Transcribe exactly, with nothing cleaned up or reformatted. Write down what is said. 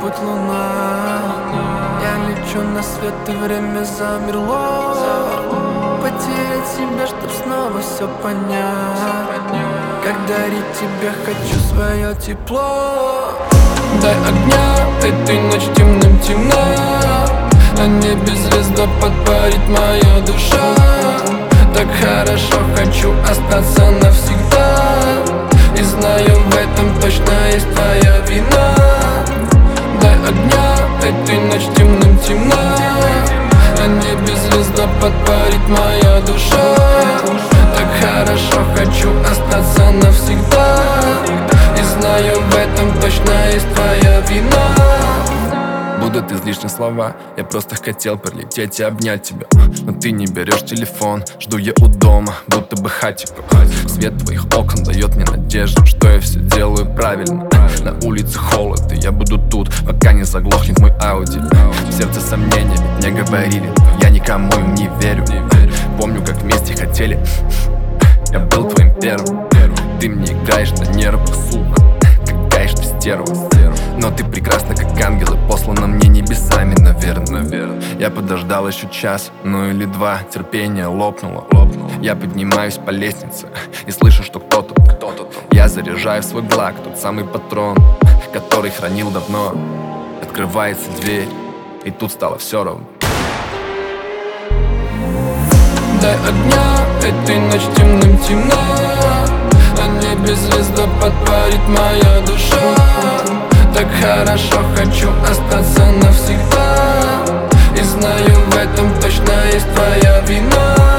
путь луна. Я лечу на свет, и время замерло. Потерять себя, чтоб снова все понять. Как дарить тебе хочу свое тепло. Дай огня, этой ночь темным темна. На небе звезда подпарит моя душа. Так хорошо, хочу остаться навсегда. И знаю, в этом точно есть твоя вина. Дай огня, этой ночь темным темна. На небе звезда подпарит моя душа. Так хорошо, хочу остаться навсегда. И знаю, в этом точно есть твоя вина. Будут излишние слова, я просто хотел прилететь и обнять тебя. Но ты не берешь телефон, жду я у дома, будто бы хатико. Свет твоих окон дает мне надежду, что я все делаю правильно. На улице холод, и я буду тут, пока не заглохнет мой Ауди. В сердце сомнения, ведь мне говорили, но я никому им не верю. Помню, как вместе хотели, я был твоим первым. Ты мне играешь на нервах, сука, какая ж ты стерва. Но ты прекрасна, как ангел, и послана мне небесами, наверное. Я подождал еще час, ну или два, терпение лопнуло. Я поднимаюсь по лестнице и слышу, что кто-то, кто-то там. Я заряжаю свой глак, тот самый патрон, который хранил давно. Открывается дверь, и тут стало все равно. Дай огня, этой ночь темным темна. На небе звезда подпарит моя душа. Так хорошо, хочу остаться навсегда. И знаю, в этом точно есть твоя вина.